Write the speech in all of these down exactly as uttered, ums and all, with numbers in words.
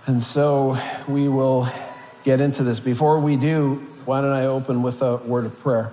And so we will get into this. Before we do, why don't I open with a word of prayer?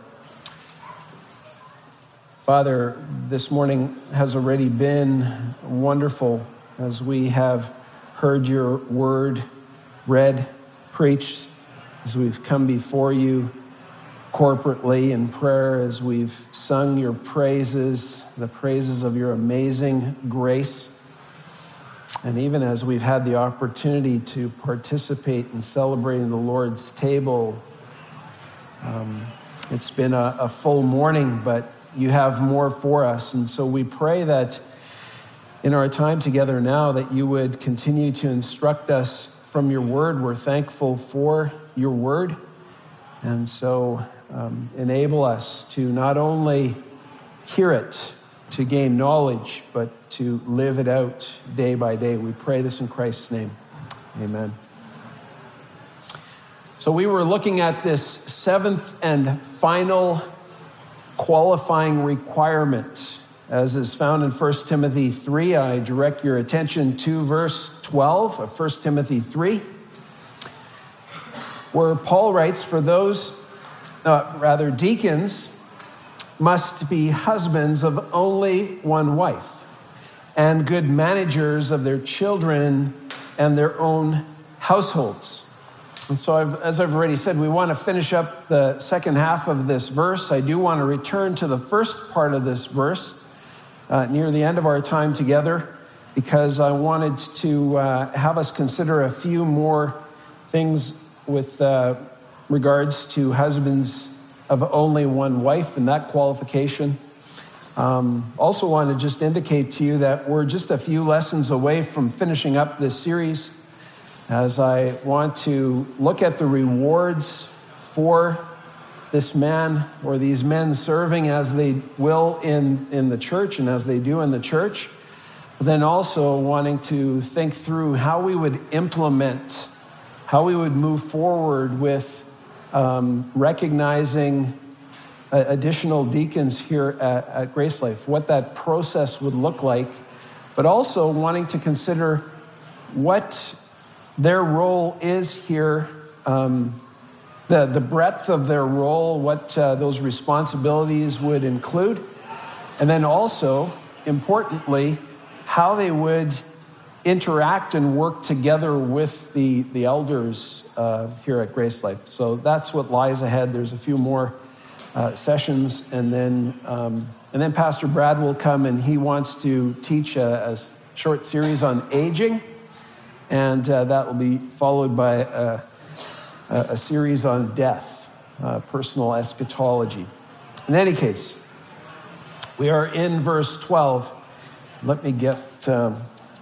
Father, this morning has already been wonderful as we have heard your word read, preached, as we've come before you corporately in prayer, as we've sung your praises, the praises of your amazing grace. And even as we've had the opportunity to participate in celebrating the Lord's table, um, it's been a, a full morning, but you have more for us. And so we pray that in our time together now, that you would continue to instruct us from your word. We're thankful for your word. And so um, enable us to not only hear it, to gain knowledge, but to live it out day by day. We pray this in Christ's name. Amen. So we were looking at this seventh and final qualifying requirement, as is found in First Timothy three. I direct your attention to verse twelve of First Timothy three, where Paul writes, for those, uh, rather deacons, must be husbands of only one wife, and good managers of their children and their own households. And so I've, as I've already said, we want to finish up the second half of this verse. I do want to return to the first part of this verse uh, near the end of our time together, because I wanted to uh, have us consider a few more things with uh, regards to husbands of only one wife and that qualification. Um, also want to just indicate to you that we're just a few lessons away from finishing up this series, as I want to look at the rewards for this man or these men serving as they will in, in the church and as they do in the church. But then also wanting to think through how we would implement, how we would move forward with um, recognizing uh, additional deacons here at, at Grace Life, what that process would look like, but also wanting to consider what their role is here, um, the, the breadth of their role, what uh, those responsibilities would include, and then also, importantly, how they would interact and work together with the, the elders uh, here at Grace Life. So that's what lies ahead. There's a few more uh, sessions, and then um, and then Pastor Brad will come, and he wants to teach a, a short series on aging. And uh, that will be followed by a, a series on death, uh, personal eschatology. In any case, we are in verse twelve. Let me get um,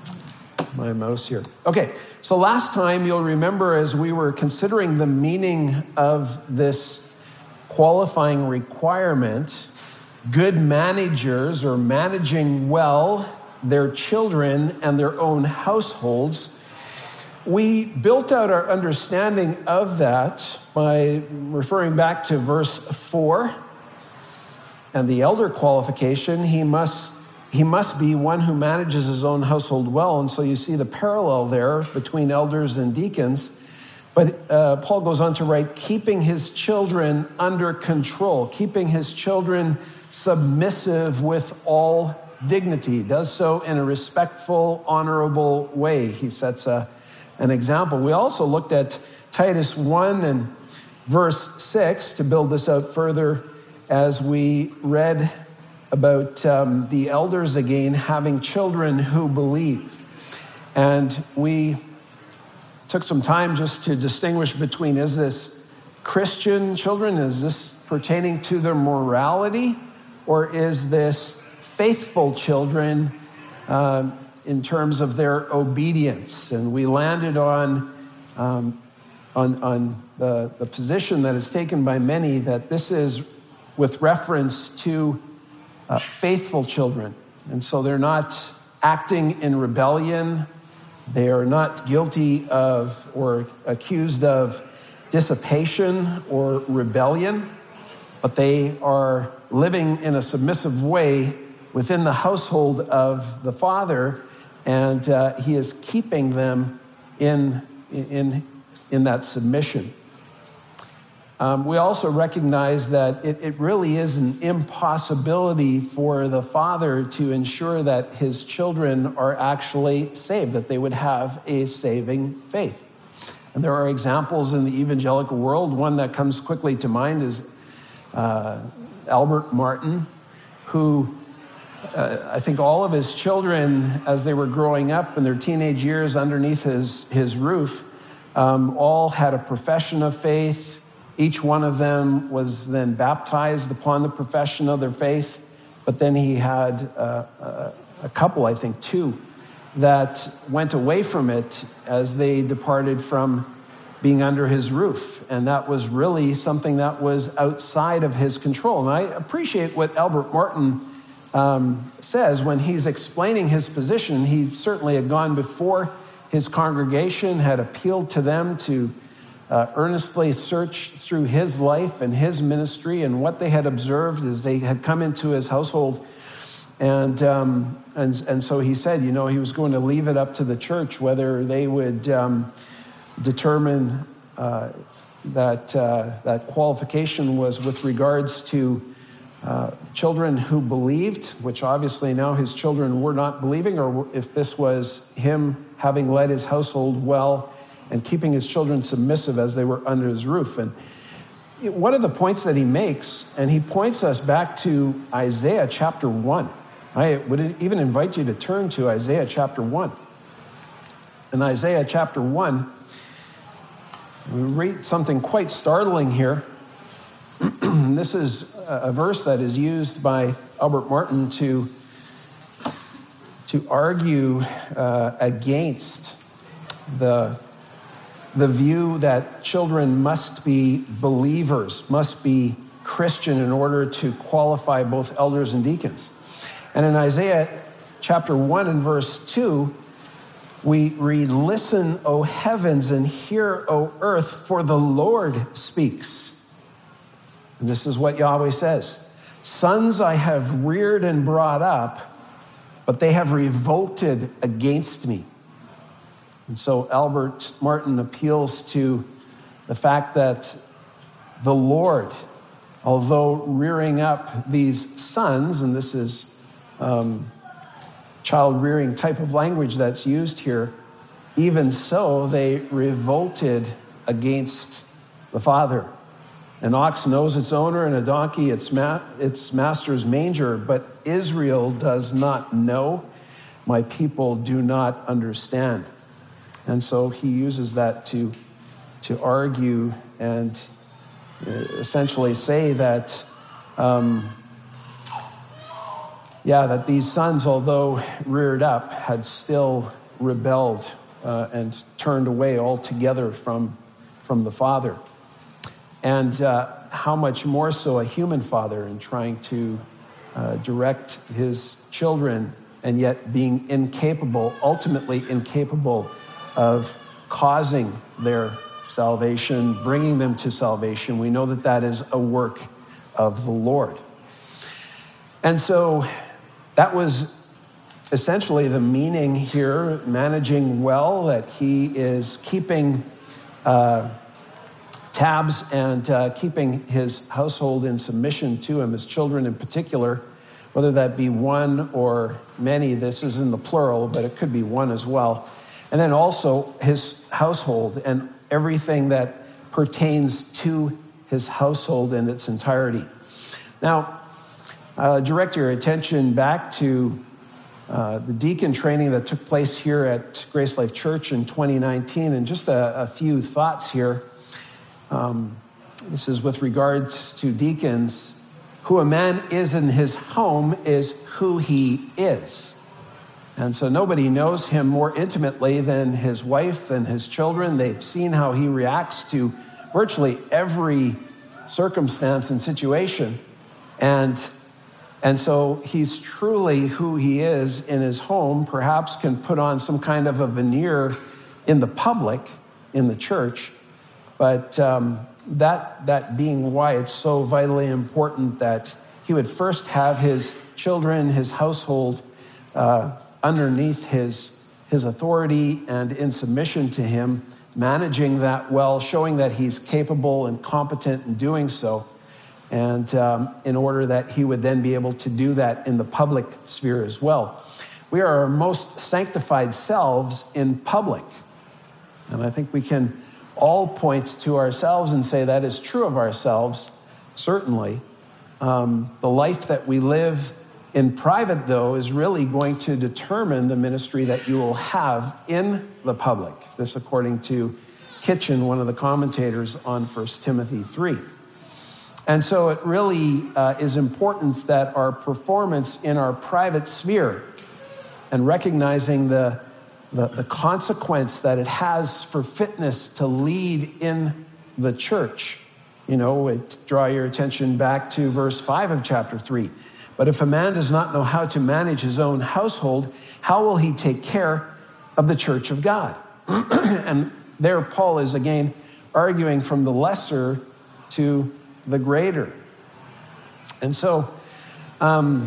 my mouse here. Okay, so last time you'll remember, as we were considering the meaning of this qualifying requirement, good managers, or managing well their children and their own households, we built out our understanding of that by referring back to verse four and the elder qualification. He must, he must be one who manages his own household well. And so you see the parallel there between elders and deacons. But uh, Paul goes on to write, keeping his children under control, keeping his children submissive with all dignity. He does so in a respectful, honorable way. He sets a an example. We also looked at Titus one and verse six to build this out further, as we read about um, the elders again having children who believe. And we took some time just to distinguish between, is this Christian children? Is this pertaining to their morality? Or is this faithful children um, in terms of their obedience? And we landed on um, on, on the, the position that is taken by many, that this is with reference to uh, faithful children. And so they're not acting in rebellion. They are not guilty of or accused of dissipation or rebellion, but they are living in a submissive way within the household of the Father, and uh, he is keeping them in, in, in that submission. Um, we also recognize that it, it really is an impossibility for the father to ensure that his children are actually saved, that they would have a saving faith. And there are examples in the evangelical world. One that comes quickly to mind is uh, Albert Martin, who uh, I think all of his children, as they were growing up in their teenage years underneath his, his roof, um, all had a profession of faith. Each one of them was then baptized upon the profession of their faith. But then he had uh, a, a couple, I think two, that went away from it as they departed from being under his roof. And that was really something that was outside of his control. And I appreciate what Albert Martin um, says when he's explaining his position. He certainly had gone before his congregation, had appealed to them to uh, earnestly search through his life and his ministry and what they had observed as they had come into his household. And, um, and and so he said, you know, he was going to leave it up to the church whether they would um, determine uh, that uh, that qualification was with regards to uh, children who believed, which obviously now his children were not believing, or if this was him having led his household well and keeping his children submissive as they were under his roof. And one of the points that he makes, and he points us back to Isaiah chapter one. I would even invite you to turn to Isaiah chapter one. In Isaiah chapter one, we read something quite startling here. This is a verse that is used by Albert Martin to, to argue uh, against the, the view that children must be believers, must be Christian in order to qualify both elders and deacons. And in Isaiah chapter one and verse two, we read, "Listen, O heavens, and hear, O earth, for the Lord speaks." And this is what Yahweh says. "Sons I have reared and brought up, but they have revolted against me." And so Albert Martin appeals to the fact that the Lord, although rearing up these sons, and this is Um, child-rearing type of language that's used here, even so, they revolted against the Father. An ox knows its owner, and a donkey its, ma- its master's manger, but Israel does not know. My people do not understand. And so he uses that to, to argue and essentially say that um, Yeah, that these sons, although reared up, had still rebelled uh, and turned away altogether from, from the Father. And uh, how much more so a human father in trying to uh, direct his children and yet being incapable, ultimately incapable of causing their salvation, bringing them to salvation. We know that that is a work of the Lord. And so that was essentially the meaning here, managing well, that he is keeping uh, tabs and uh, keeping his household in submission to him, his children in particular, whether that be one or many. This is in the plural, but it could be one as well. And then also his household and everything that pertains to his household in its entirety. Now, Uh, direct your attention back to uh, the deacon training that took place here at Grace Life Church in twenty nineteen, and just a, a few thoughts here. Um, this is with regards to deacons. Who a man is in his home is who he is. And so nobody knows him more intimately than his wife and his children. They've seen how he reacts to virtually every circumstance and situation. And And so he's truly who he is in his home, perhaps can put on some kind of a veneer in the public, in the church. But um, that, that being why it's so vitally important that he would first have his children, his household uh, underneath his, his authority and in submission to him, managing that well, showing that he's capable and competent in doing so, and um, in order that he would then be able to do that in the public sphere as well. We are our most sanctified selves in public. And I think we can all point to ourselves and say that is true of ourselves, certainly. Um, the life that we live in private, though, is really going to determine the ministry that you will have in the public. This according to Kitchen, one of the commentators on First Timothy three. And so it really uh, is important that our performance in our private sphere and recognizing the, the, the consequence that it has for fitness to lead in the church. You know, it, draw your attention back to verse five of chapter three. But if a man does not know how to manage his own household, how will he take care of the church of God? And there Paul is again arguing from the lesser to the greater. And so um,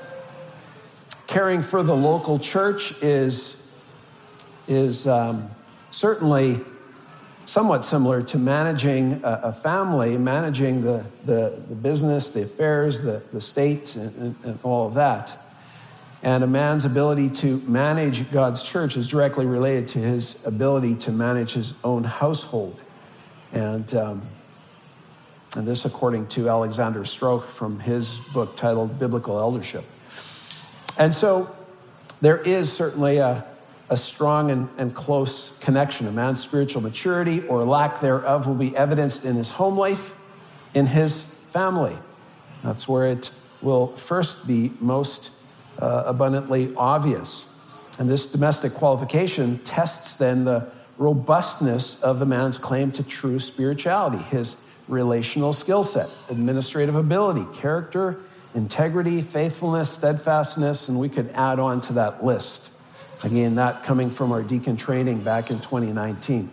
caring for the local church is, is um, certainly somewhat similar to managing a, a family, managing the, the, the business, the affairs, the, the state, and, and, and all of that. And a man's ability to manage God's church is directly related to his ability to manage his own household. And, um, and this according to Alexander Strauch from his book titled Biblical Eldership. And so there is certainly a A strong and, and close connection. A man's spiritual maturity or lack thereof will be evidenced in his home life, in his family. That's where it will first be most uh, abundantly obvious. And this domestic qualification tests then the robustness of the man's claim to true spirituality, his relational skill set, administrative ability, character, integrity, faithfulness, steadfastness, and we could add on to that list. Again, that coming from our deacon training back in twenty nineteen.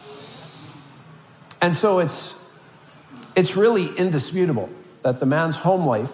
And so it's, it's really indisputable that the man's home life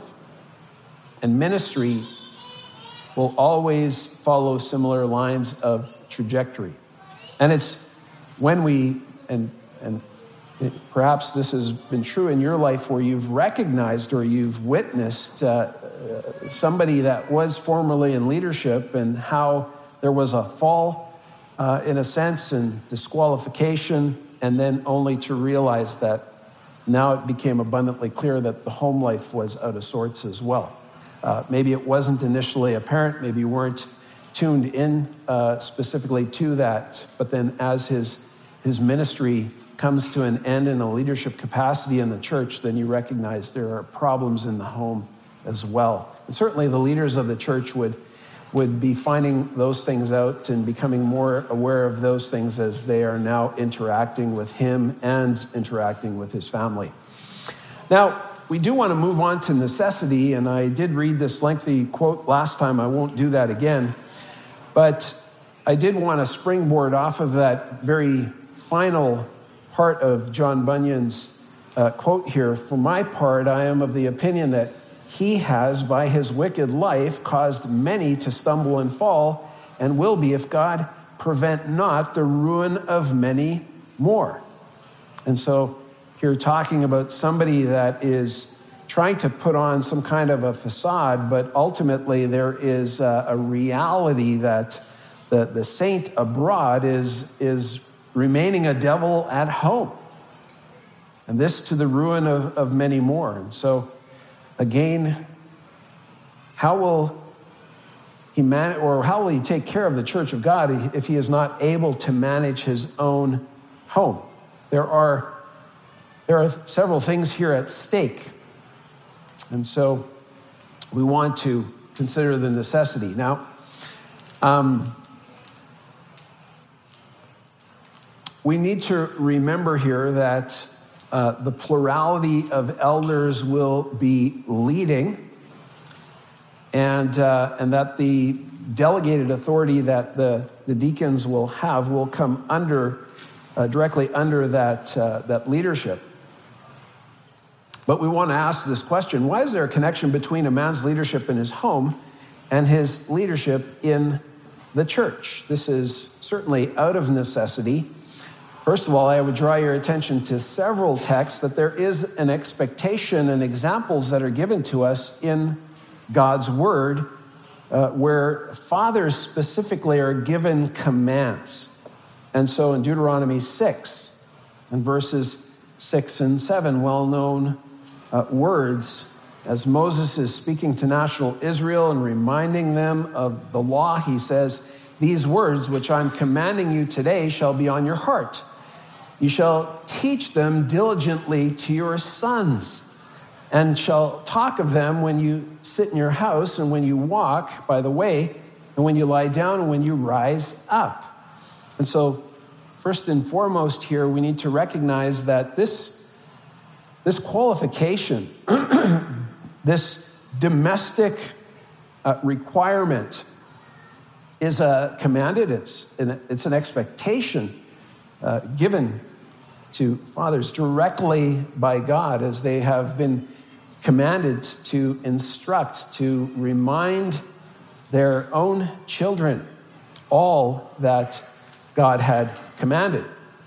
and ministry will always follow similar lines of trajectory. And it's when we, and, and perhaps this has been true in your life where you've recognized or you've witnessed uh, somebody that was formerly in leadership and how there was a fall, uh, in a sense, and disqualification, and then only to realize that now it became abundantly clear that the home life was out of sorts as well. Uh, maybe it wasn't initially apparent, maybe you weren't tuned in uh, specifically to that, but then as his, his ministry comes to an end in a leadership capacity in the church, then you recognize there are problems in the home as well. And certainly the leaders of the church would would be finding those things out and becoming more aware of those things as they are now interacting with him and interacting with his family. Now, we do want to move on to necessity, and I did read this lengthy quote last time. I won't do that again, but I did want to springboard off of that very final part of John Bunyan's uh, quote here. For my part, I am of the opinion that he has, by his wicked life, caused many to stumble and fall, and will be, if God prevent not, the ruin of many more. And so here talking about somebody that is trying to put on some kind of a facade, but ultimately there is a, a reality that the, the saint abroad is, is remaining a devil at home. And this to the ruin of, of many more. And so again, how will he man, or how will he take care of the church of God if he is not able to manage his own home? There are, there are several things here at stake. And so we want to consider the necessity. Now, um, we need to remember here that Uh, the plurality of elders will be leading, and uh, and that the delegated authority that the, the deacons will have will come under, uh, directly under that, uh, that leadership. But we want to ask this question: why is there a connection between a man's leadership in his home and his leadership in the church. This is certainly out of necessity. First of all, I would draw your attention to several texts that there is an expectation and examples that are given to us in God's word uh, where fathers specifically are given commands. And so in Deuteronomy six and verses six and seven, well-known uh, words, as Moses is speaking to national Israel and reminding them of the law, he says, "These words which I'm commanding you today shall be on your heart. You shall teach them diligently to your sons, and shall talk of them when you sit in your house and when you walk by the way, and when you lie down and when you rise up." And so, first and foremost here, we need to recognize that this, this qualification, this domestic uh, requirement is uh, commanded. It's an, it's an expectation uh, given to fathers directly by God as they have been commanded to instruct, to remind their own children all that God had commanded.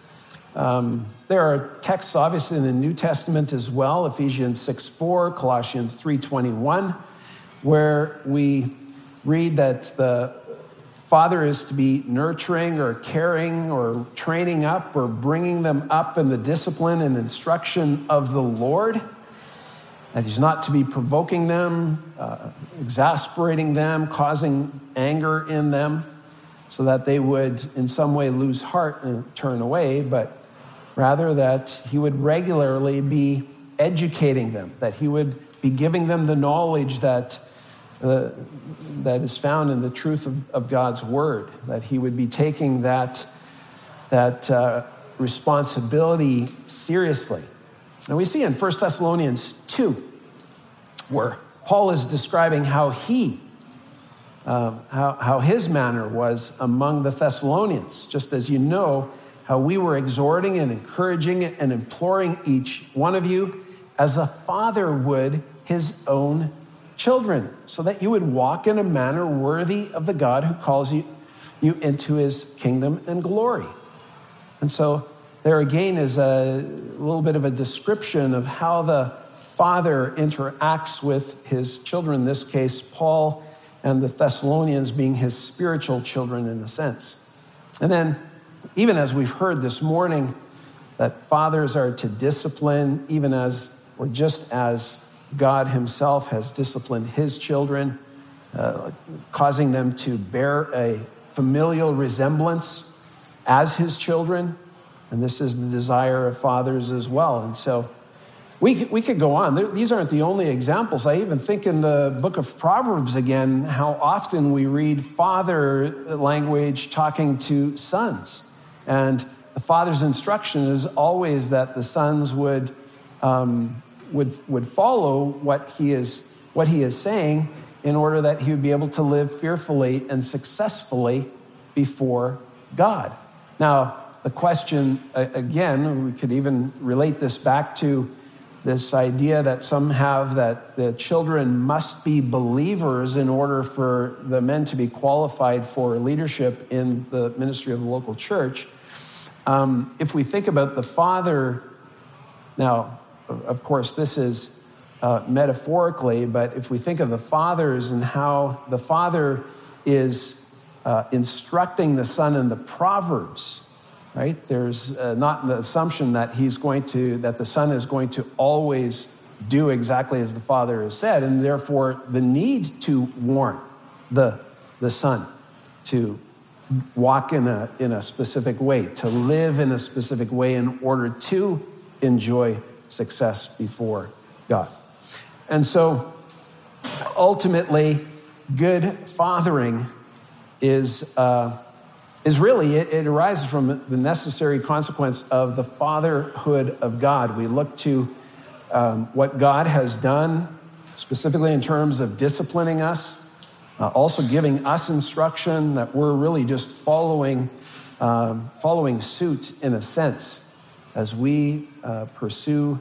Um, there are texts obviously in the New Testament as well, Ephesians six four, Colossians three twenty-one, where we read that the father is to be nurturing or caring or training up or bringing them up in the discipline and instruction of the Lord. That he's not to be provoking them, uh, exasperating them, causing anger in them so that they would in some way lose heart and turn away, but rather that he would regularly be educating them, that he would be giving them the knowledge that Uh, that is found in the truth of, of God's word, that he would be taking that, that uh, responsibility seriously. And we see in First Thessalonians two, where Paul is describing how he, uh, how, how his manner was among the Thessalonians, just as you know, how we were exhorting and encouraging and imploring each one of you as a father would his own children, so that you would walk in a manner worthy of the God who calls you, you into his kingdom and glory. And so there again is a little bit of a description of how the father interacts with his children, in this case, Paul and the Thessalonians being his spiritual children in a sense. And then, even as we've heard this morning, that fathers are to discipline, even as, or just as God himself has disciplined his children, uh, causing them to bear a familial resemblance as his children. And this is the desire of fathers as well. And so we, we could go on. These aren't the only examples. I even think in the book of Proverbs again, how often we read father language talking to sons. And the father's instruction is always that the sons would um, would would follow what he is what he is saying in order that he would be able to live fearfully and successfully before God. Now, the question, again, we could even relate this back to this idea that some have that the children must be believers in order for the men to be qualified for leadership in the ministry of the local church. Um, if we think about the father, now, of course, this is uh, metaphorically, but if we think of the fathers and how the father is uh, instructing the son in the Proverbs, right? There's uh, not the assumption that he's going to, that the son is going to always do exactly as the father has said, and therefore the need to warn the, the son to walk in a, in a specific way, to live in a specific way in order to enjoy success before God. And so ultimately, good fathering is uh, is really, it, it arises from the necessary consequence of the fatherhood of God. We look to um, what God has done, specifically in terms of disciplining us, uh, also giving us instruction that we're really just following, um, following suit in a sense, as we uh, pursue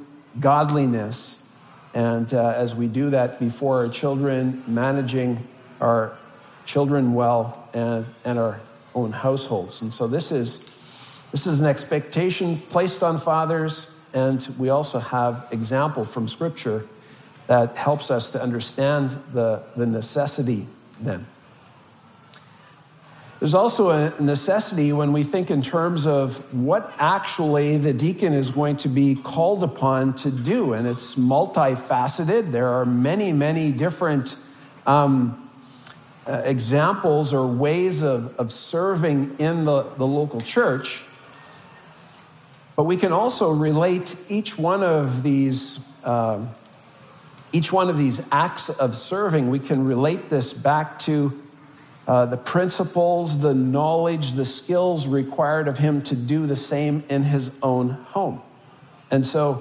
godliness, and uh, as we do that before our children, managing our children well, and, and our own households. And so this is this is an expectation placed on fathers, and we also have example from Scripture that helps us to understand the, the necessity then. There's also a necessity when we think in terms of what actually the deacon is going to be called upon to do, and it's multifaceted. There are many, many different um, uh, examples or ways of, of serving in the, the local church, but we can also relate each one of these uh, each one of these acts of serving. We can relate this back to Uh, the principles, the knowledge, the skills required of him to do the same in his own home. And so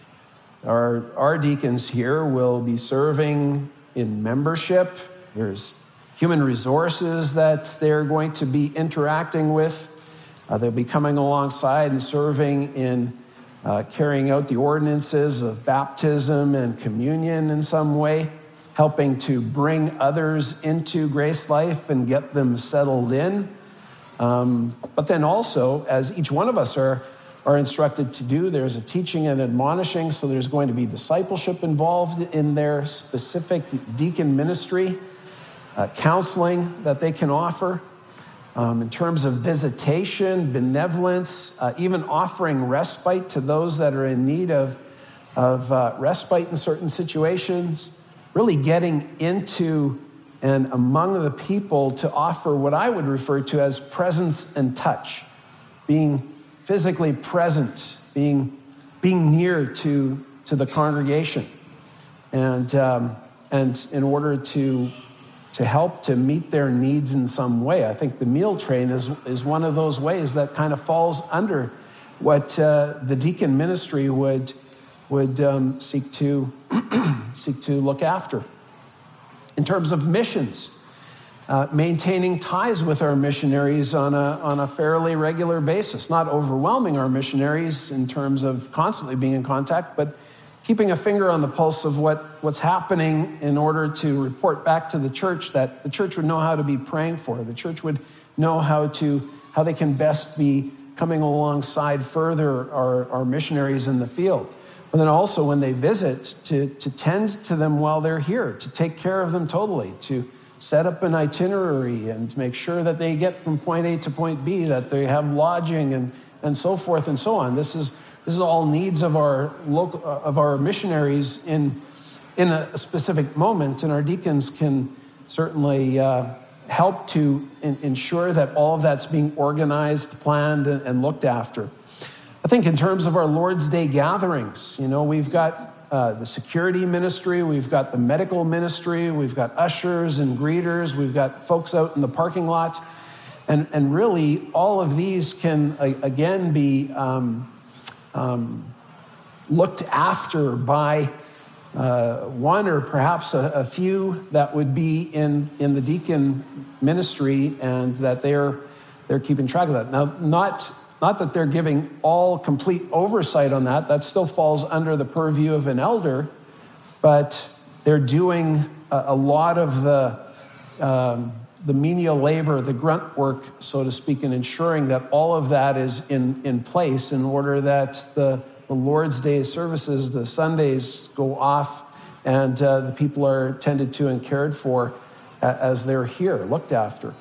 our, our deacons here will be serving in membership. There's human resources that they're going to be interacting with. Uh, they'll be coming alongside and serving in uh, carrying out the ordinances of baptism and communion in some way, helping to bring others into Grace Life and get them settled in. Um, but then also, as each one of us are, are instructed to do, there's a teaching and admonishing, so there's going to be discipleship involved in their specific deacon ministry, uh, counseling that they can offer, um, in terms of visitation, benevolence, uh, even offering respite to those that are in need of, of uh, respite in certain situations, really getting into and among the people to offer what I would refer to as presence and touch, being physically present, being being near to, to the congregation, and um, and in order to to help to meet their needs in some way. I think the meal train is is one of those ways that kind of falls under what uh, the deacon ministry would would um, seek to seek to look after. In terms of missions, uh, maintaining ties with our missionaries on a, on a fairly regular basis, not overwhelming our missionaries in terms of constantly being in contact, but keeping a finger on the pulse of what, what's happening in order to report back to the church, that the church would know how to be praying for. The church would know how to how they can best be coming alongside further our, our missionaries in the field. But then also when they visit, to, to tend to them while they're here, to take care of them totally, to set up an itinerary and make sure that they get from point A to point B, that they have lodging and, and so forth and so on. This is this is all needs of our local of our missionaries in in a specific moment, and our deacons can certainly uh, help to in, ensure that all of that's being organized, planned, and, and looked after. I think in terms of our Lord's Day gatherings, you know, we've got uh, the security ministry, we've got the medical ministry, we've got ushers and greeters, we've got folks out in the parking lot. And, and really, all of these can, uh, again, be um, um, looked after by uh, one or perhaps a, a few that would be in, in the deacon ministry, and that they're, they're keeping track of that. Now, not... Not that they're giving all complete oversight on that. That still falls under the purview of an elder, but they're doing a, a lot of the, um, the menial labor, the grunt work, so to speak, in ensuring that all of that is in, in place in order that the, the Lord's Day services, the Sundays, go off, and uh, the people are tended to and cared for as they're here, looked after.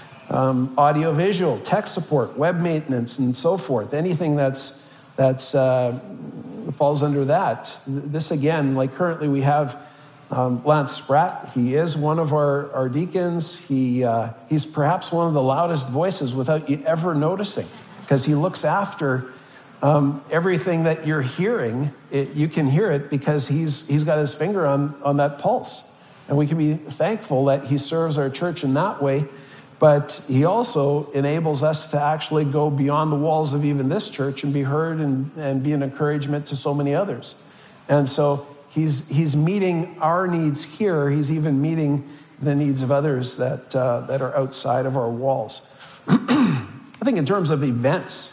Um, audiovisual, tech support, web maintenance, and so forth. Anything that's that's uh, falls under that. This again, like currently we have um, Lance Spratt. He is one of our, our deacons. He uh, he's perhaps one of the loudest voices without you ever noticing, because he looks after um, everything that you're hearing. It, you can hear it because he's he's got his finger on on that pulse, and we can be thankful that he serves our church in that way. But he also enables us to actually go beyond the walls of even this church and be heard and, and be an encouragement to so many others. And so he's he's meeting our needs here. He's even meeting the needs of others that uh, that are outside of our walls. I think in terms of events,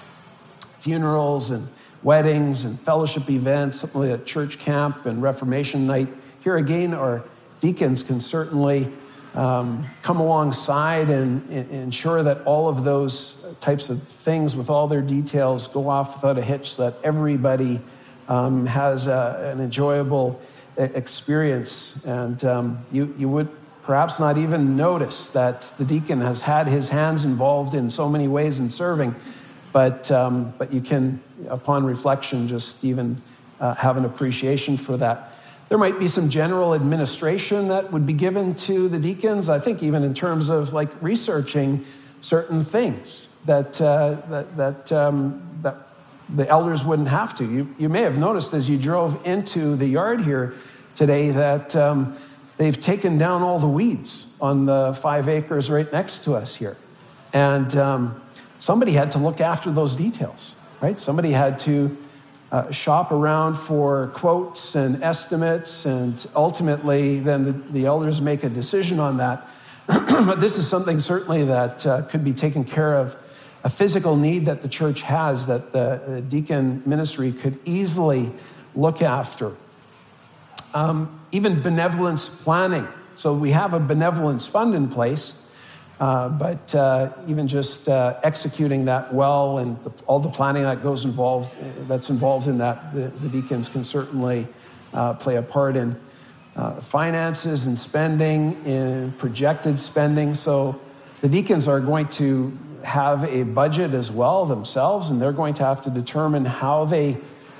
funerals and weddings and fellowship events, something like a church camp and Reformation night, here again, our deacons can certainly um, come alongside and, and ensure that all of those types of things with all their details go off without a hitch so that everybody um, has a, an enjoyable experience. And um, you, you would perhaps not even notice that the deacon has had his hands involved in so many ways in serving, but um, but you can, upon reflection, just even uh, have an appreciation for that. There might be some general administration that would be given to the deacons, I think even in terms of like researching certain things that uh, that that, um, that the elders wouldn't have to. You, you may have noticed as you drove into the yard here today that um, they've taken down all the weeds on the five acres right next to us here. And um, somebody had to look after those details, right? Somebody had to uh, shop around for quotes and estimates, and ultimately then the, the elders make a decision on that. But this is something certainly that uh, could be taken care of, a physical need that the church has that the, the deacon ministry could easily look after. Um, even benevolence planning. So we have a benevolence fund in place, uh, but uh, even just uh, executing that well and the, all the planning that goes involved, that's involved in that, the, the deacons can certainly uh, play a part in uh, finances and spending, in projected spending. So the deacons are going to have a budget as well themselves, and they're going to have to determine how they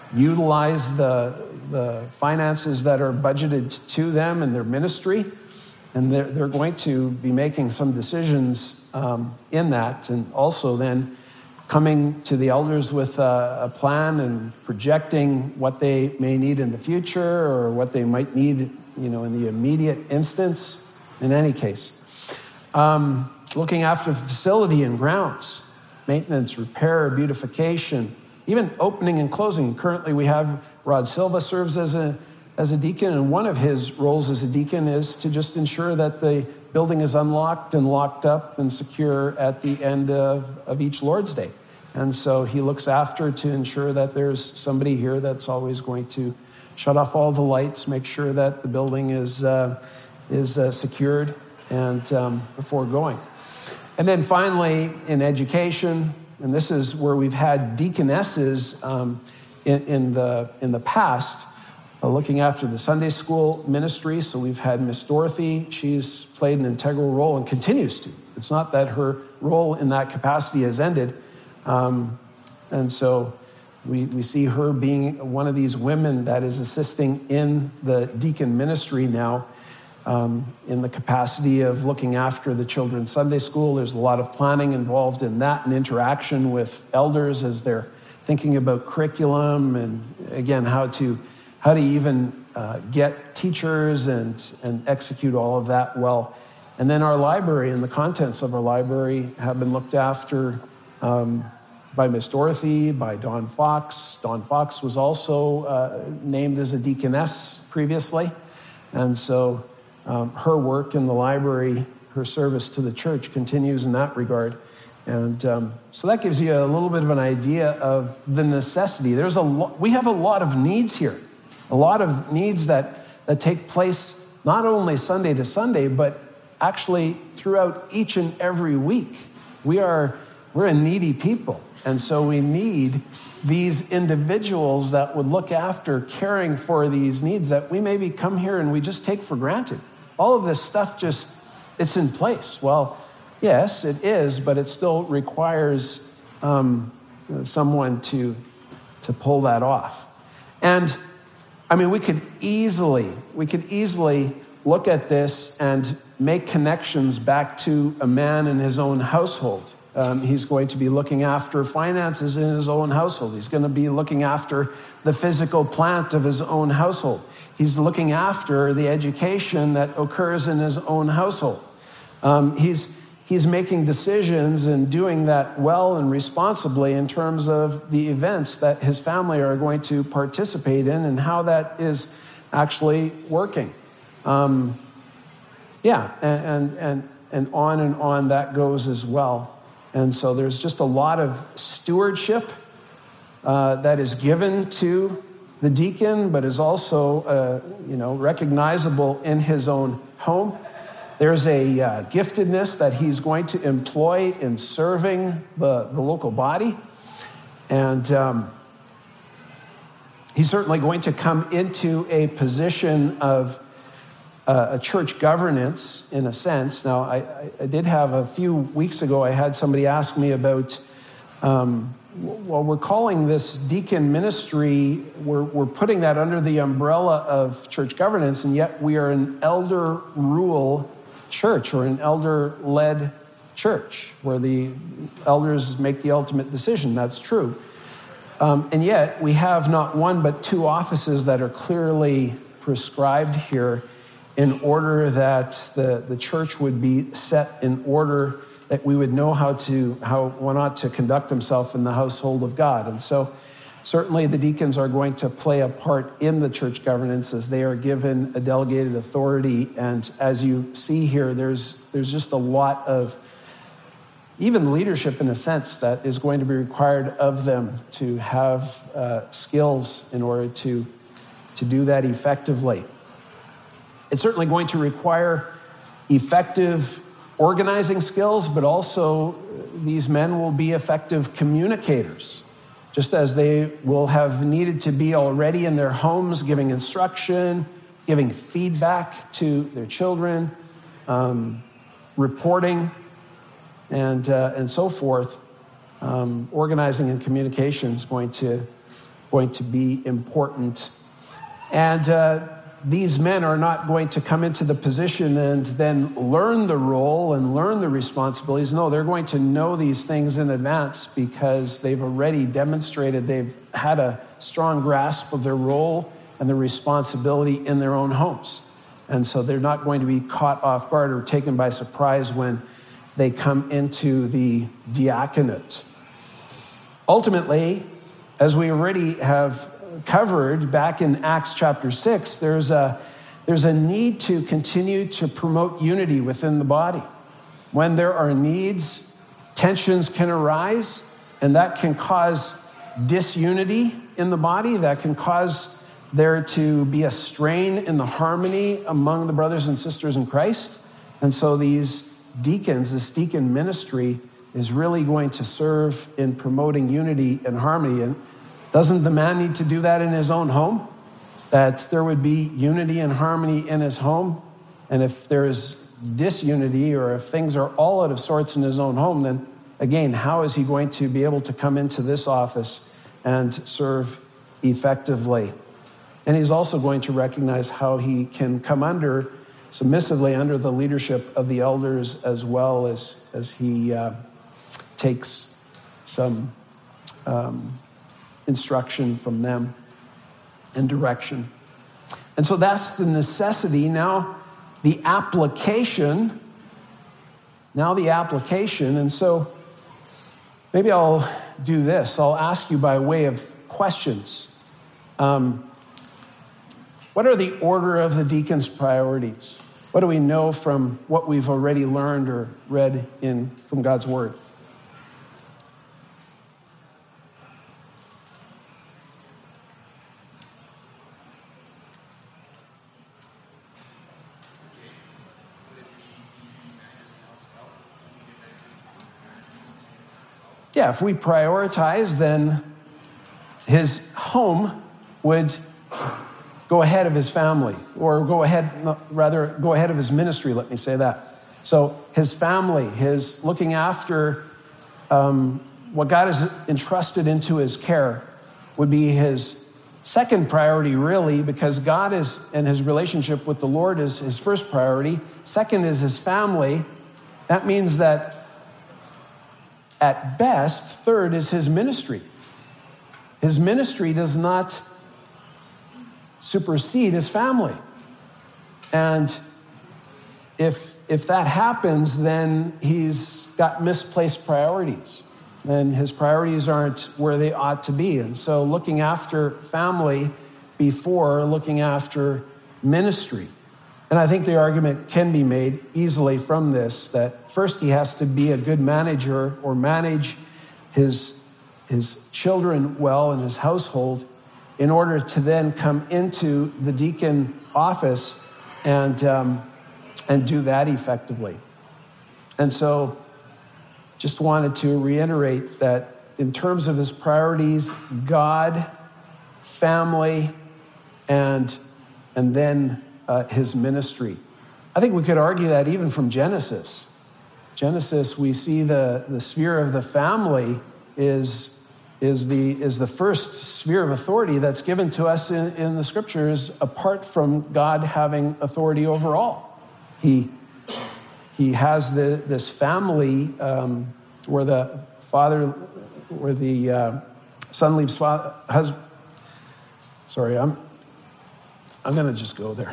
utilize the the finances that are budgeted to them and their ministry. And they're, they're going to be making some decisions um, in that, and also then coming to the elders with a, a plan and projecting what they may need in the future or what they might need, you know, in the immediate instance, in any case. Um, looking after facility and grounds, maintenance, repair, beautification, even opening and closing. Currently we have Rod Silva serves as a as a deacon, and one of his roles as a deacon is to just ensure that the building is unlocked and locked up and secure at the end of, of each Lord's Day. And so he looks after to ensure that there's somebody here that's always going to shut off all the lights, make sure that the building is uh, is uh, secured and um, before going. And then finally, in education, and this is where we've had deaconesses um, in, in the in the past, uh, looking after the Sunday school ministry. So we've had Miss Dorothy. She's played an integral role and continues to. It's not that her role in that capacity has ended. Um, and so we, we see her being one of these women that is assisting in the deacon ministry now, um, in the capacity of looking after the children's Sunday school. There's a lot of planning involved in that and interaction with elders as they're thinking about curriculum and, again, how to how to even uh, get teachers and, and execute all of that well. And then our library and the contents of our library have been looked after um, by Miss Dorothy, by Dawn Fox. Dawn Fox was also uh, named as a deaconess previously. And so um, her work in the library, her service to the church continues in that regard. And um, so that gives you a little bit of an idea of the necessity. There's a lo- we have a lot of needs here, a lot of needs that, that take place not only Sunday to Sunday, but actually throughout each and every week. We are, we're a needy people. And so we need these individuals that would look after caring for these needs that we maybe come here and we just take for granted. All of this stuff just, it's in place. Well, yes, it is, but it still requires um, someone to, to pull that off. And I mean, we could easily, we could easily look at this and make connections back to a man in his own household. Um, he's going to be looking after finances in his own household. He's going to be looking after the physical plant of his own household. He's looking after the education that occurs in his own household. Um, he's He's making decisions and doing that well and responsibly in terms of the events that his family are going to participate in and how that is actually working. Um, yeah, and, and, and on and on that goes as well. And so there's just a lot of stewardship uh, that is given to the deacon, but is also uh, you know, recognizable in his own home. There's a uh, giftedness that he's going to employ in serving the, the local body. And um, he's certainly going to come into a position of uh, a church governance in a sense. Now, I, I, I did have a few weeks ago, I had somebody ask me about, um, well, we're calling this deacon ministry, we're, we're putting that under the umbrella of church governance, and yet we are an elder rule church or an elder-led church where the elders make the ultimate decision. That's true. Um, and yet we have not one but two offices that are clearly prescribed here in order that the, the church would be set in order, that we would know how to how one ought to conduct himself in the household of God. And so certainly the deacons are going to play a part in the church governance as they are given a delegated authority. And as you see here, there's there's just a lot of even leadership in a sense that is going to be required of them to have uh, skills in order to, to do that effectively. It's certainly going to require effective organizing skills, but also these men will be effective communicators, just as they will have needed to be already in their homes, giving instruction, giving feedback to their children, um, reporting, and uh, and so forth. Um, organizing and communication is going to going to be important, and uh, these men are not going to come into the position and then learn the role and learn the responsibilities. No, they're going to know these things in advance because they've already demonstrated they've had a strong grasp of their role and their responsibility in their own homes. And so they're not going to be caught off guard or taken by surprise when they come into the diaconate. Ultimately, as we already have covered back in Acts chapter six, there's a, there's a need to continue to promote unity within the body. When there are needs, tensions can arise, and that can cause disunity in the body. That can cause there to be a strain in the harmony among the brothers and sisters in Christ. And so these deacons, this deacon ministry is really going to serve in promoting unity and harmony. And doesn't the man need to do that in his own home? That there would be unity and harmony in his home? And if there is disunity or if things are all out of sorts in his own home, then again, how is he going to be able to come into this office and serve effectively? And he's also going to recognize how he can come under, submissively under the leadership of the elders as well as, as he uh, takes some um, instruction from them and direction. And so that's the necessity. Now the application, now the application. And so maybe I'll do this. I'll ask you by way of questions. Um, what are the order of the deacon's priorities? What do we know from what we've already learned or read in from God's word? Yeah, if we prioritize, then his home would go ahead of his family, or go ahead, rather, go ahead of his ministry, let me say that. So his family, his looking after um, what God has entrusted into his care would be his second priority, really, because God is, and his relationship with the Lord is his first priority. Second is his family. That means that at best, third is his ministry. His ministry does not supersede his family. And if if that happens, then he's got misplaced priorities. And his priorities aren't where they ought to be. And so looking after family before looking after ministry. And I think the argument can be made easily from this, that first he has to be a good manager or manage his, his children well in his household in order to then come into the deacon office and, um, and do that effectively. And so just wanted to reiterate that in terms of his priorities, God, family, and, and then uh, his ministry. I think we could argue that even from Genesis. Genesis, we see the, the sphere of the family is, is, the, is the first sphere of authority that's given to us in, in the scriptures, apart from God having authority over all. He, he has the, this family um, where the father, where the uh, son leaves father, husband. Sorry, I'm, I'm going to just go there.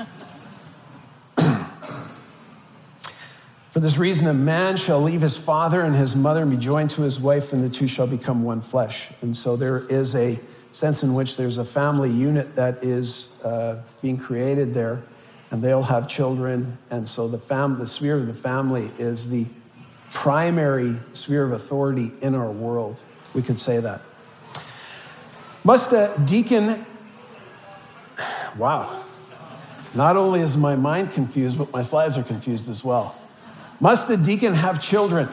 For this reason, a man shall leave his father and his mother and be joined to his wife, and the two shall become one flesh. And so there is a sense in which there's a family unit that is uh, being created there, and they'll have children. And so the fam- the sphere of the family is the primary sphere of authority in our world. We could say that. Must a deacon... Wow. Not only is my mind confused, but my slides are confused as well. Must the deacon have children?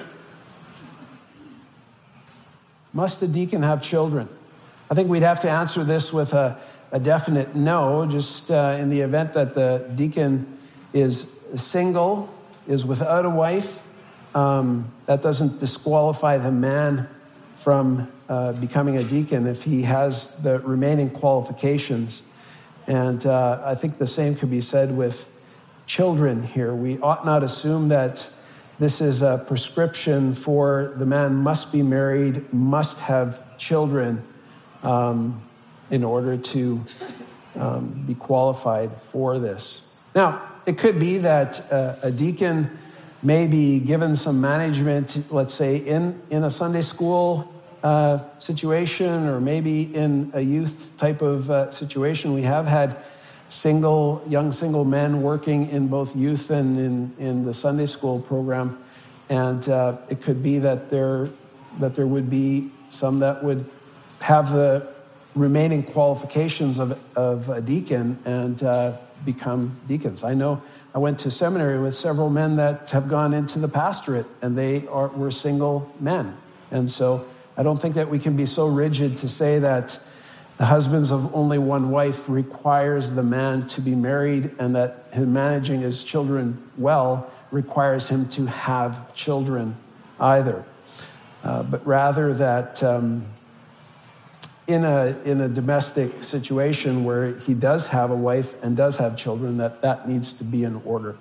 Must the deacon have children? I think we'd have to answer this with a, a definite no, just uh, in the event that the deacon is single, is without a wife. Um, that doesn't disqualify the man from uh, becoming a deacon if he has the remaining qualifications. And uh, I think the same could be said with children here. We ought not assume that this is a prescription for the man must be married, must have children um, in order to um, be qualified for this. Now, it could be that uh, a deacon may be given some management, let's say, in, in a Sunday school uh, situation, or maybe in a youth type of uh, situation. We have had single, young single men working in both youth and in, in the Sunday school program. And uh, it could be that there, that there would be some that would have the remaining qualifications of, of a deacon and uh, become deacons. I know I went to seminary with several men that have gone into the pastorate, and they are, were single men. And so I don't think that we can be so rigid to say that the husbands of only one wife requires the man to be married, and that him managing his children well requires him to have children either. Uh, but rather that um, in a in a domestic situation where he does have a wife and does have children, that that needs to be in order.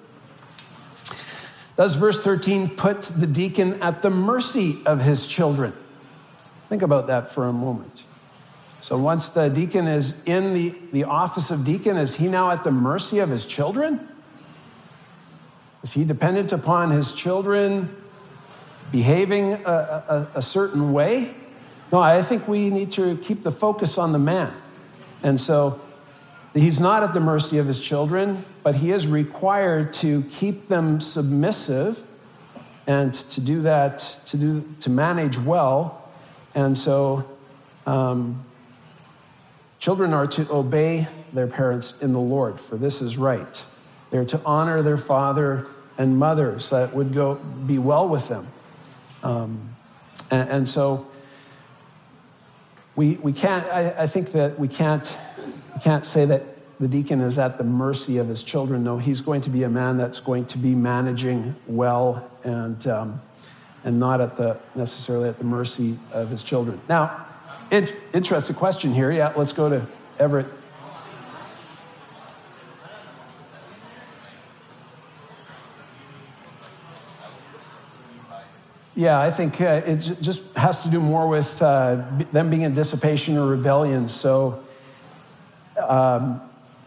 Does verse thirteen put the deacon at the mercy of his children? Think about that for a moment. So once the deacon is in the, the office of deacon, is he now at the mercy of his children? Is he dependent upon his children behaving a, a, a certain way? No, I think we need to keep the focus on the man. And so he's not at the mercy of his children, but he is required to keep them submissive and to do that, to do to manage well. And so um, children are to obey their parents in the Lord, for this is right. They're to honor their father and mother so that it would go be well with them. Um, and, and so we we can't, I, I think that we can't, we can't say that the deacon is at the mercy of his children. No, he's going to be a man that's going to be managing well and um, and not at the necessarily at the mercy of his children. Now, in, interesting question here. Yeah, let's go to Everett. Yeah, I think uh, it j- just has to do more with uh, them being in dissipation or rebellion. So um,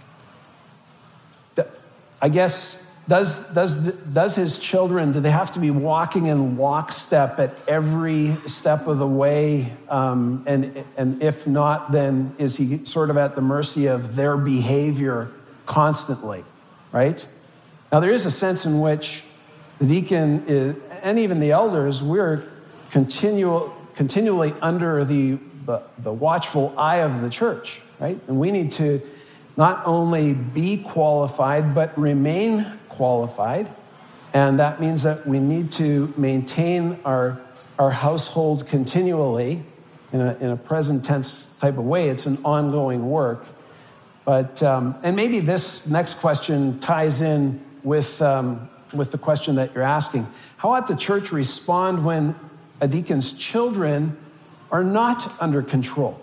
th- I guess, does, does, the, does his children, do they have to be walking in lockstep at every step of the way? Um, and, and if not, then is he sort of at the mercy of their behavior constantly, right? Now, there is a sense in which the deacon is, and even the elders, we're continual, continually under the, the, the watchful eye of the church, right? And we need to not only be qualified, but remain qualified. And that means that we need to maintain our, our household continually in a, in a present tense type of way. It's an ongoing work. But, um, and maybe this next question ties in with, um, with the question that you're asking. How ought the church respond when a deacon's children are not under control?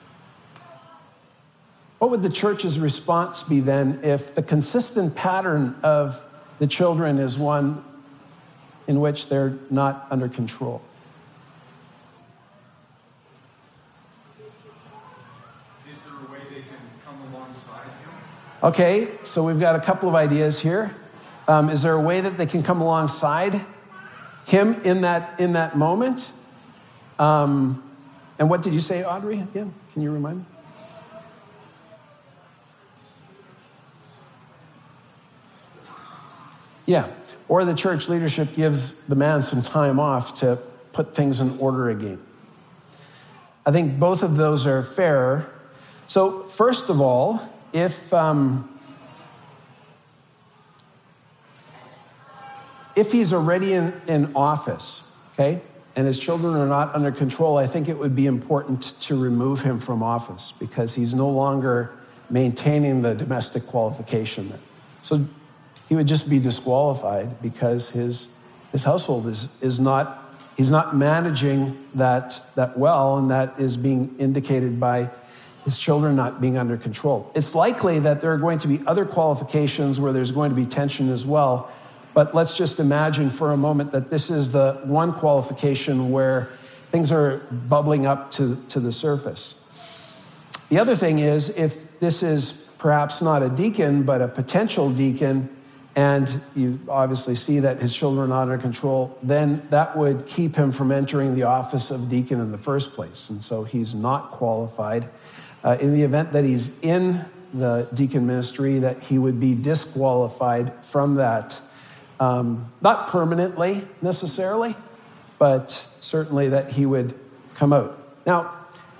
What would the church's response be then if the consistent pattern of the children is one in which they're not under control? Is there a way they can come alongside him? Okay, so we've got a couple of ideas here. Um, is there a way that they can come alongside him in that in that moment? Um, and what did you say, Audrey, again? Can you remind me? Yeah, or the church leadership gives the man some time off to put things in order again. I think both of those are fair. So first of all, if um, if he's already in, in office, okay, and his children are not under control, I think it would be important to remove him from office because he's no longer maintaining the domestic qualification there. So he would just be disqualified because his his household is is not he's not managing that that well, and that is being indicated by his children not being under control. It's likely that there are going to be other qualifications where there's going to be tension as well, but let's just imagine for a moment that this is the one qualification where things are bubbling up to, to the surface. The other thing is, if this is perhaps not a deacon, but a potential deacon, and you obviously see that his children are not under control, then that would keep him from entering the office of deacon in the first place. And so he's not qualified. Uh, in the event that he's in the deacon ministry, that he would be disqualified from that. Um, not permanently necessarily, but certainly that he would come out. Now,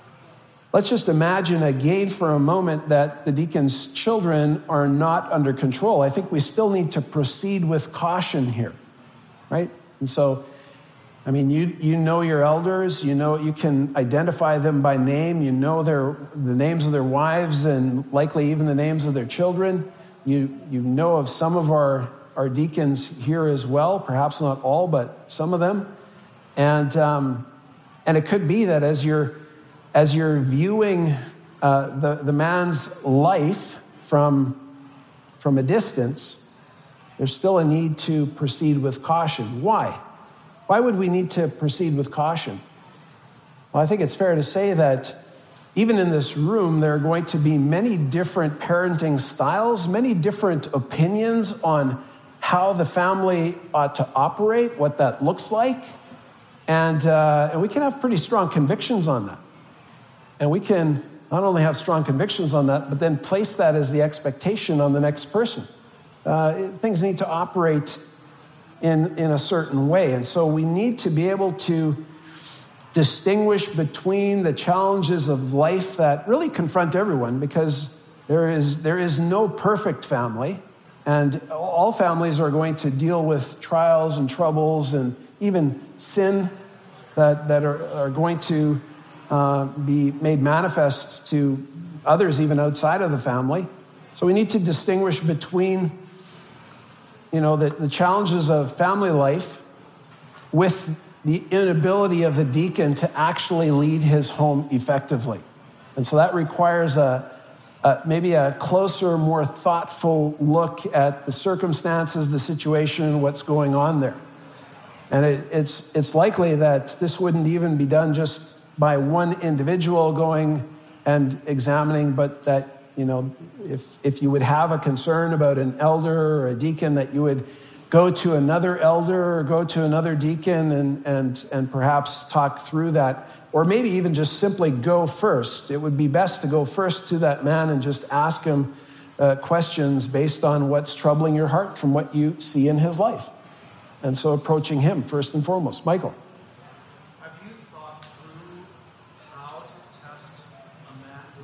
let's just imagine again for a moment that the deacon's children are not under control. I think we still need to proceed with caution here, right? And so, I mean, you you know your elders, you know, you can identify them by name, you know their the names of their wives and likely even the names of their children. You you know of some of our, our deacons here as well, perhaps not all, but some of them. And um, and it could be that as you're As you're viewing uh, the, the man's life from, from a distance, there's still a need to proceed with caution. Why? Why would we need to proceed with caution? Well, I think it's fair to say that even in this room, there are going to be many different parenting styles, many different opinions on how the family ought to operate, what that looks like. And, uh, and we can have pretty strong convictions on that. And we can not only have strong convictions on that, but then place that as the expectation on the next person. Uh, things need to operate in, in a certain way. And so we need to be able to distinguish between the challenges of life that really confront everyone, because there is, there is no perfect family. And all families are going to deal with trials and troubles and even sin that, that are, are going to Uh, be made manifest to others even outside of the family. So we need to distinguish between, you know, the, the challenges of family life with the inability of the deacon to actually lead his home effectively. And so that requires a, a maybe a closer, more thoughtful look at the circumstances, the situation, what's going on there. And it, it's it's likely that this wouldn't even be done just by one individual going and examining, but that, you know, if if you would have a concern about an elder or a deacon, that you would go to another elder or go to another deacon and and and perhaps talk through that, or maybe even just simply go first. It would be best to go first to that man and just ask him uh, questions based on what's troubling your heart from what you see in his life. And so approaching him first and foremost. Michael.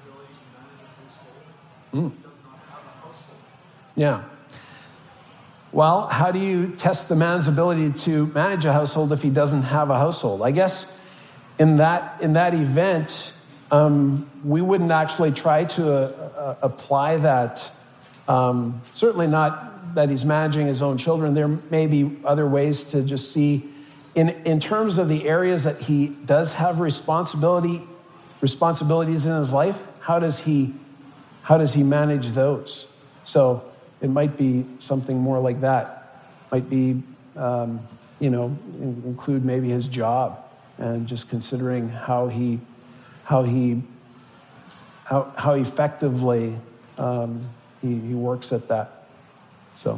Mm. Does not have a household. Yeah. Well, how do you test the man's ability to manage a household if he doesn't have a household? I guess in that in that event, um, we wouldn't actually try to uh, uh, apply that. Um, certainly not that he's managing his own children. There may be other ways to just see, in in terms of the areas that he does have responsibility responsibilities in his life. How does he how does he manage those? So it might be something more like that. Might be, um, you know, include maybe his job and just considering how he, how he, how how effectively um, he, he works at that. So.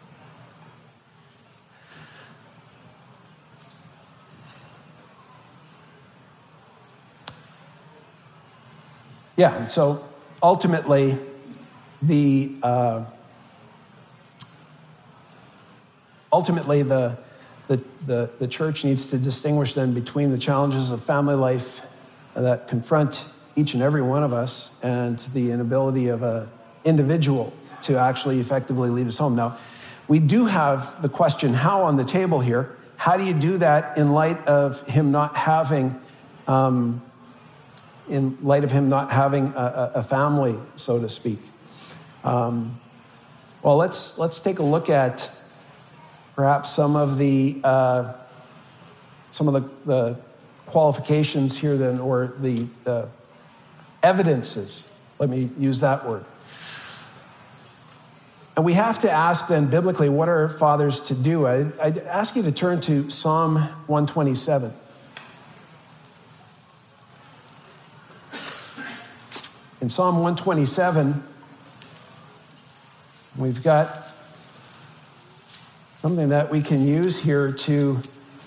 Yeah. So ultimately, the. Uh, Ultimately, the, the, the, the church needs to distinguish then between the challenges of family life that confront each and every one of us and the inability of an individual to actually effectively lead his home. Now, we do have the question how on the table here. How do you do that in light of him not having, um, in light of him not having a, a family, so to speak? Um, well, let's let's take a look at perhaps some of the uh, some of the, the qualifications here, then, or the, the evidences. Let me use that word. And we have to ask then, biblically, what are fathers to do? I, I'd ask you to turn to Psalm one twenty-seven. In Psalm one twenty-seven, we've got something that we can use here to,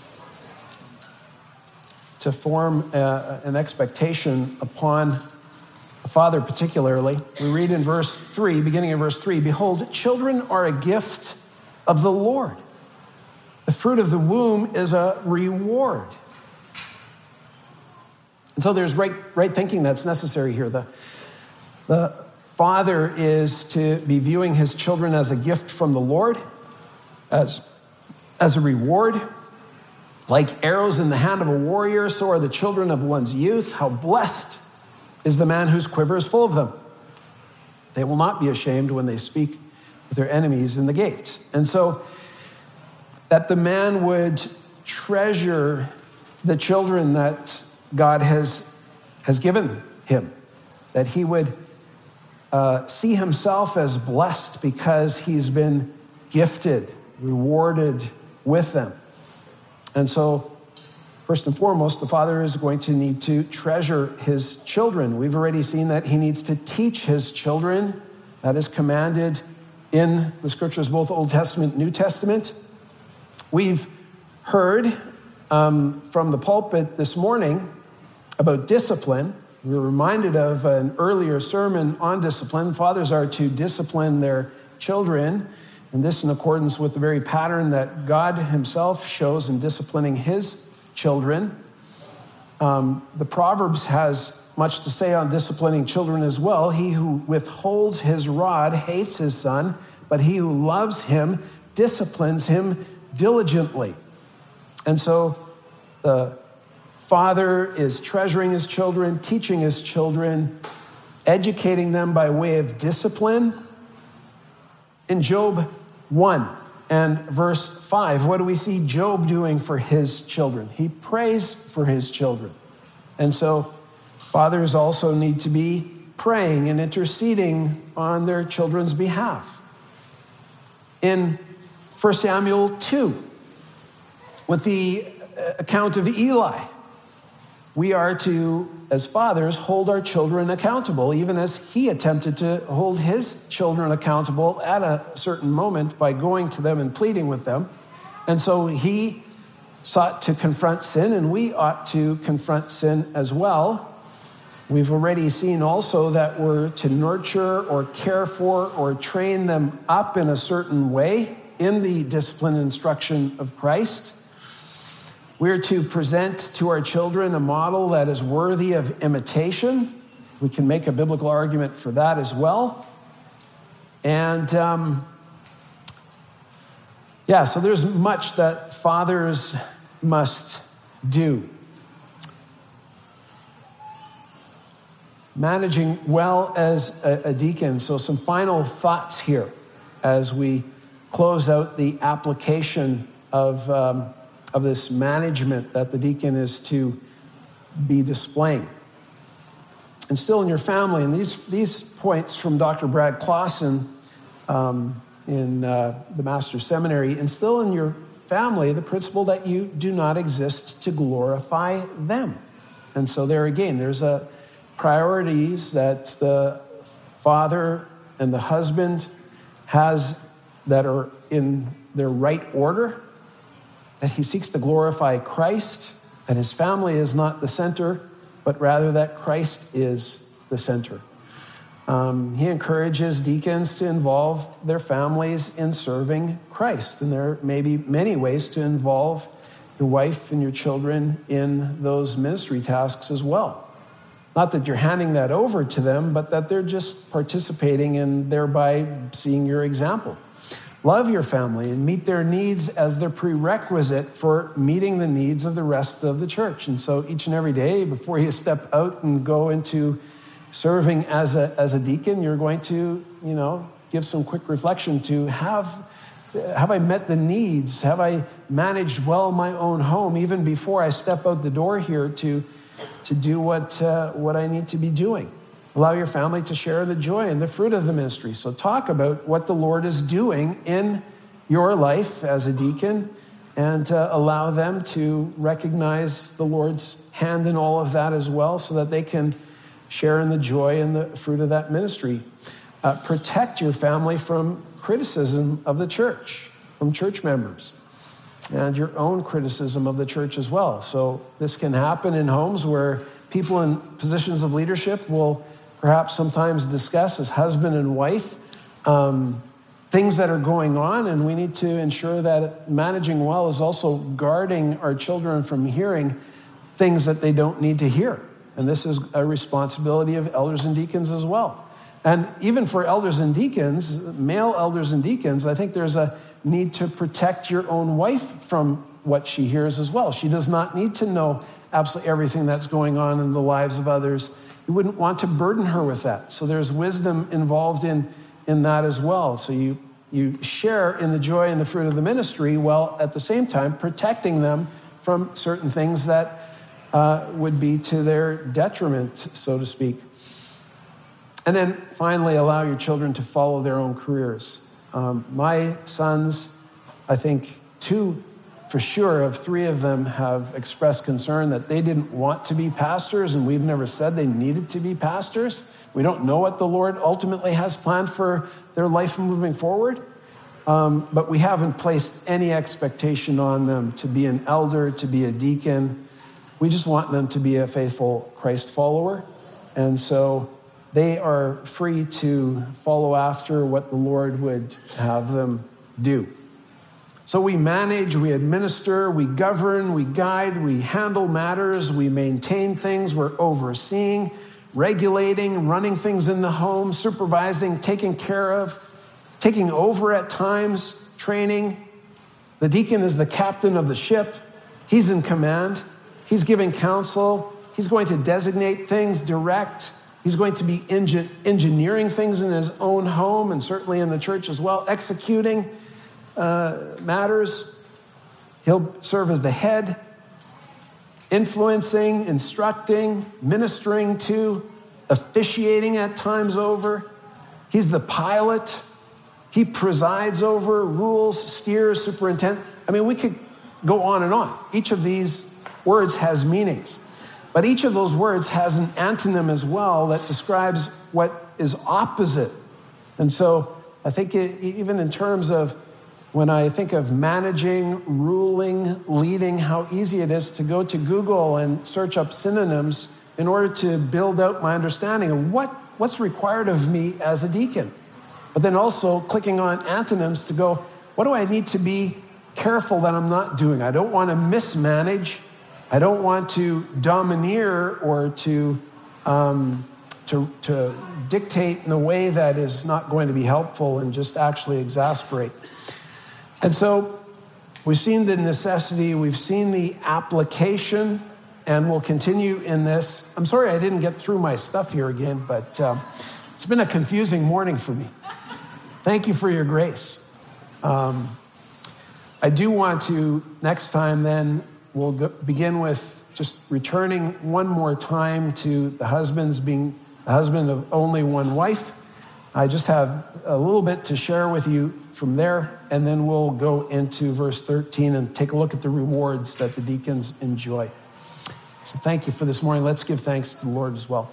to form a, an expectation upon a father particularly. We read in verse three, beginning in verse three, "Behold, children are a gift of the Lord. The fruit of the womb is a reward." And so there's right, right thinking that's necessary here. The, the father is to be viewing his children as a gift from the Lord, As, as a reward. Like arrows in the hand of a warrior, so are the children of one's youth. How blessed is the man whose quiver is full of them. They will not be ashamed when they speak with their enemies in the gate. And so that the man would treasure the children that God has, has given him. That he would uh, see himself as blessed because he's been gifted, rewarded with them. And so, first and foremost, the father is going to need to treasure his children. We've already seen that he needs to teach his children. That is commanded in the scriptures, both Old Testament and New Testament. We've heard um, from the pulpit this morning about discipline. We were reminded of an earlier sermon on discipline. Fathers are to discipline their children, and this in accordance with the very pattern that God himself shows in disciplining his children. Um, the Proverbs has much to say on disciplining children as well. He who withholds his rod hates his son, but he who loves him disciplines him diligently. And so the father is treasuring his children, teaching his children, educating them by way of discipline. In Job one and verse five, what do we see Job doing for his children? He prays for his children. And so fathers also need to be praying and interceding on their children's behalf. In First Samuel two, with the account of Eli, we are to, as fathers, hold our children accountable, even as he attempted to hold his children accountable at a certain moment by going to them and pleading with them. And so he sought to confront sin, and we ought to confront sin as well. We've already seen also that we're to nurture or care for or train them up in a certain way in the discipline and instruction of Christ. We're to present to our children a model that is worthy of imitation. We can make a biblical argument for that as well. And um, Yeah, so there's much that fathers must do. Managing well as a, a deacon. So some final thoughts here as we close out the application of, um, of this management that the deacon is to be displaying. Instill in your family, and these, these points from Doctor Brad Clausen um, in uh, the Master's Seminary, instill in your family the principle that you do not exist to glorify them. And so there again, there's a priorities that the father and the husband has that are in their right order, that he seeks to glorify Christ, that his family is not the center, but rather that Christ is the center. Um, he encourages deacons to involve their families in serving Christ. And there may be many ways to involve your wife and your children in those ministry tasks as well. Not that you're handing that over to them, but that they're just participating and thereby seeing your example. Love your family and meet their needs as their prerequisite for meeting the needs of the rest of the church. And so each and every day before you step out and go into serving as a, as a deacon, you're going to, you know, give some quick reflection to have, have I met the needs? Have I managed well my own home even before I step out the door here to to do what uh, what I need to be doing? Allow your family to share the joy and the fruit of the ministry. So talk about what the Lord is doing in your life as a deacon and uh, allow them to recognize the Lord's hand in all of that as well so that they can share in the joy and the fruit of that ministry. Uh, protect your family from criticism of the church, from church members, and your own criticism of the church as well. So this can happen in homes where people in positions of leadership will perhaps sometimes discuss as husband and wife um, things that are going on, and we need to ensure that managing well is also guarding our children from hearing things that they don't need to hear. And this is a responsibility of elders and deacons as well. And even for elders and deacons, male elders and deacons, I think there's a need to protect your own wife from what she hears as well. She does not need to know absolutely everything that's going on in the lives of others. You wouldn't want to burden her with that. So there's wisdom involved in, in that as well. So you, you share in the joy and the fruit of the ministry while at the same time protecting them from certain things that uh, would be to their detriment, so to speak. And then finally, allow your children to follow their own careers. Um, my sons, I think two for sure of three of them have expressed concern that they didn't want to be pastors, and we've never said they needed to be pastors. We don't know what the Lord ultimately has planned for their life moving forward, um, but we haven't placed any expectation on them to be an elder, to be a deacon. We just want them to be a faithful Christ follower, and so they are free to follow after what the Lord would have them do. So we manage, we administer, we govern, we guide, we handle matters, we maintain things, we're overseeing, regulating, running things in the home, supervising, taking care of, taking over at times, training. The deacon is the captain of the ship. He's in command. He's giving counsel. He's going to designate things, direct. He's going to be engin- engineering things in his own home and certainly in the church as well, executing uh, matters. He'll serve as the head, influencing, instructing, ministering to, officiating at times over. He's the pilot. He presides over, rules, steers, superintends. I mean, we could go on and on. Each of these words has meanings. But each of those words has an antonym as well that describes what is opposite. And so I think it, even in terms of when I think of managing, ruling, leading, how easy it is to go to Google and search up synonyms in order to build out my understanding of what, what's required of me as a deacon. But then also clicking on antonyms to go, what do I need to be careful that I'm not doing? I don't want to mismanage. I don't want to domineer or to, um, to, to dictate in a way that is not going to be helpful and just actually exasperate. And so we've seen the necessity, we've seen the application, and we'll continue in this. I'm sorry I didn't get through my stuff here again, but um, it's been a confusing morning for me. Thank you for your grace. Um, I do want to, next time then, we'll go, begin with just returning one more time to the husbands being the husband of only one wife. I just have a little bit to share with you from there, and then we'll go into verse thirteen and take a look at the rewards that the deacons enjoy. So thank you for this morning. Let's give thanks to the Lord as well.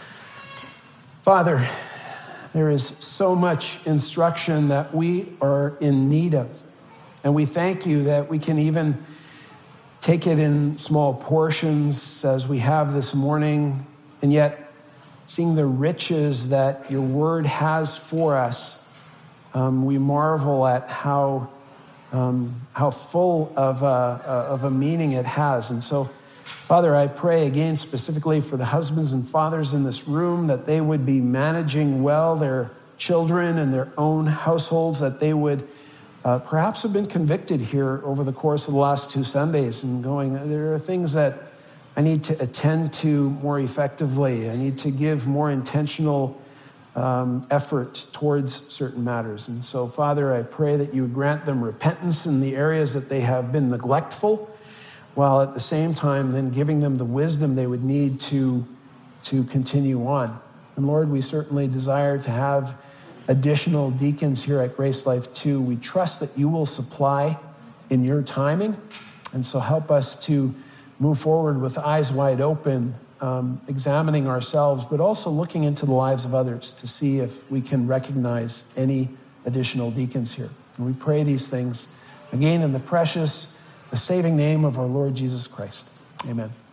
Father, there is so much instruction that we are in need of, and we thank you that we can even take it in small portions as we have this morning, and yet seeing the riches that your word has for us, um, we marvel at how um, how full of a, of a meaning it has. And so, Father, I pray again specifically for the husbands and fathers in this room, that they would be managing well their children and their own households, that they would Uh, perhaps have been convicted here over the course of the last two Sundays and going, there are things that I need to attend to more effectively. I need to give more intentional um, effort towards certain matters. And so, Father, I pray that you would grant them repentance in the areas that they have been neglectful, while at the same time then giving them the wisdom they would need to, to continue on. And Lord, we certainly desire to have additional deacons here at Grace Life too. We trust that you will supply in your timing. And so help us to move forward with eyes wide open, um, examining ourselves, but also looking into the lives of others to see if we can recognize any additional deacons here. And we pray these things again in the precious, the saving name of our Lord Jesus Christ. Amen.